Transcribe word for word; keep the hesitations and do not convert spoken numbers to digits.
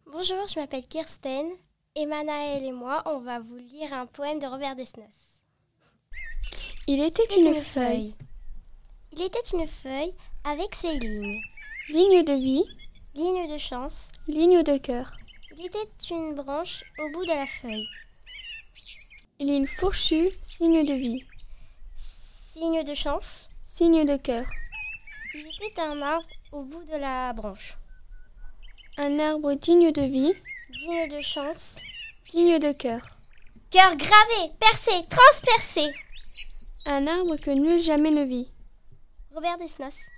Bonjour, je m'appelle Kirsten et Manaël et moi, on va vous lire un poème de Robert Desnos. Il était C'était une, une feuille. feuille. Il était une feuille avec ses lignes. Ligne de vie, Ligne de chance. ligne de cœur. Il était une branche au bout de la feuille. Il y a une fourchue, signe de vie. Signe de chance. Signe de cœur. Il était un arbre au bout de la branche. Un arbre digne de vie, Digne de chance. digne de cœur. Cœur gravé, percé, transpercé. Un arbre que nul jamais ne vit. Robert Desnos.